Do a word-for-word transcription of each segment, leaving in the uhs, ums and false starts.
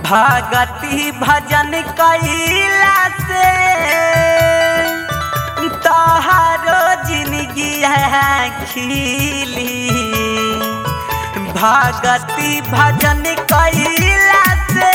भगति भजन कइला से तोहारो जिंदगी खिली। भगति भजन कइला से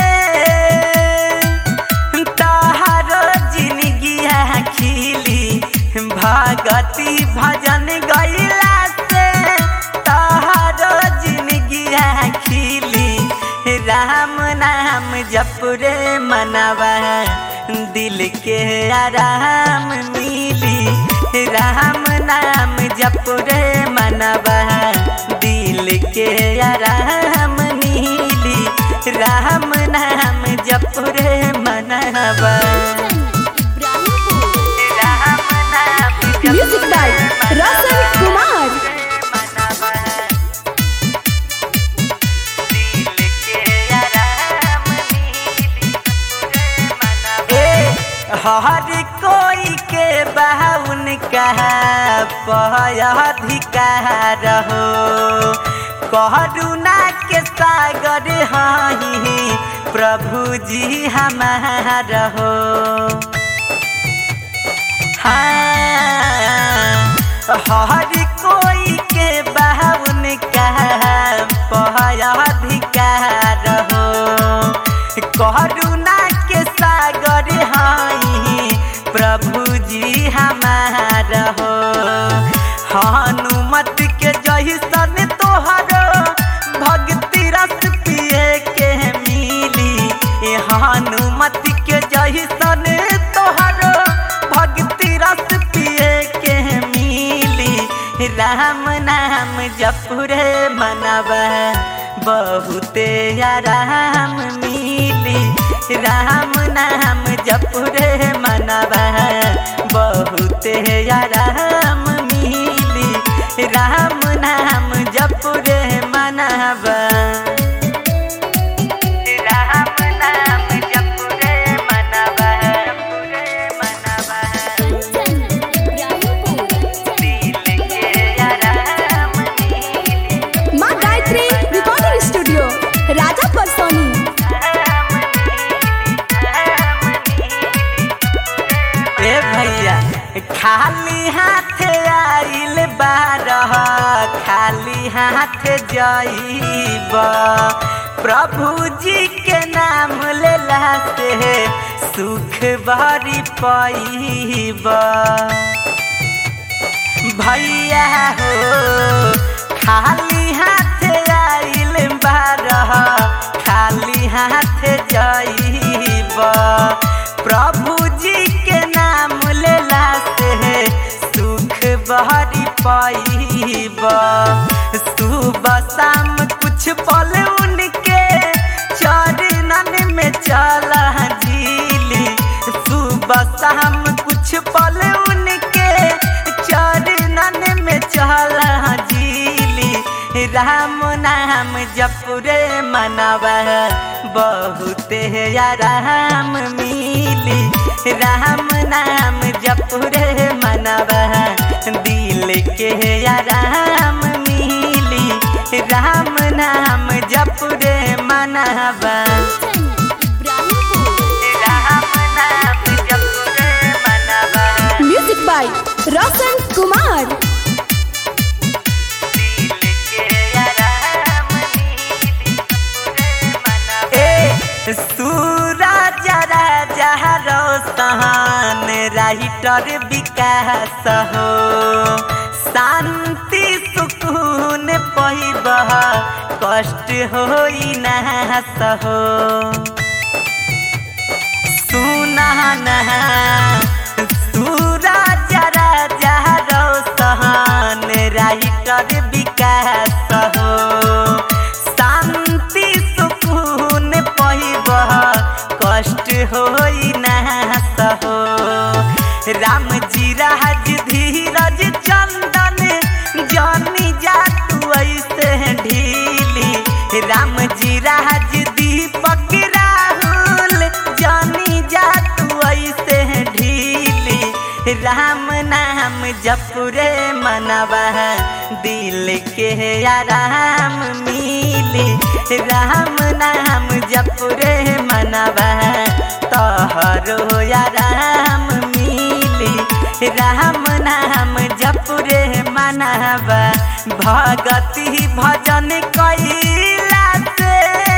तोहारो जिंदगी खिली। भगति भजन गइला से तोहारो जिंदगी खिली। राम नाम जप रे मनवा दिल के आराम मिली। राम नाम जप रे मनवा दिल के आराम मिली। राम नाम जप रे मनवा। Music by Roshan Kumar. हर कोई के बाउन कहा अधिकार हो। करुणा के सागर हही प्रभु जी हमारा हो। हाँ, हर कोई के बाउन कहा अधिकार हो। करुणा के सागर हई प्रभु जी हमारा हो। हनुमत के जैसन तोहरो भक्ति रस पिए के मिली। हनुमत के जैसन तोहरो भक्ति रस पिए के मिली। राम नाम जप रे मनवा बहुते आराम मिली। राम नाम जप रे मनवा बहुते आराम मिली। राम नाम जप रे मनवा। राम नाम जप रे मनवा दिल के आराम मिली। माँ गायत्री रिकॉर्डिंग स्टूडियो राजा परसोनी। ए भैया खाली हाथ आइल बारह खाली हाथ जाइब। प्रभु जी के नाम लेला से सुख भरी पाइब। भैया हो खाली हाथ आइल बारह खाली हाथ जाइब। प्रभु जी के नाम लेला से सुख भरी पाइब। सुबह शाम कुछ पल उनके चरणन में चला झीली। सुबह शाम कुछ पल उनके चरणन में चला झीली। राम नाम जप रे मनवा बहुते आराम मिली। राम नाम जप रे मनवा दिल के आराम मिली। राम नाम जप रे मनवा। राम नाम जप रे मनवा। Music by Roshan Kumar. Suraj Raja Roshan writer Vikas हो। शांति सुकून पाइब कष्ट होई नाश हो। सुना ना सूरज राजा रोशन राइटर विकास हो। शांति सुकून पाइब कष्ट होई नाश हो। राम जी राज धीरज चंदन जानी जा तू ऐसे ढीली। राम जी राज दीपक राहुल जानी जा तू ऐसे ढीली। राम नाम जप रे मनवा दिल के आराम मिली। राम नाम जपुरे मनवा तोहरो आराम मिली राम नाम जपुरे मनवा भगति भजन कैला से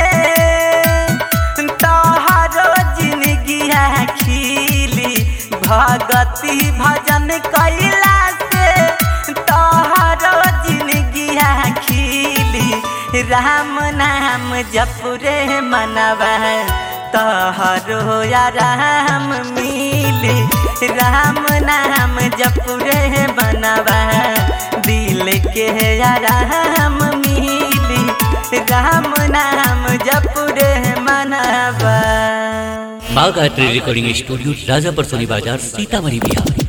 तोहरो जिंदगी खिली भगति भजन कैला से तोहरो जिंदगी खिली राम नाम जपुरे मनवा तोहरो आराम मिली राम नाम जपुरे मनवा दिल के आराम मिली राम नाम जपुरे मनवा। बाघ art recording studio Rajapur Soni बाजार सीतामढ़ी बिहार।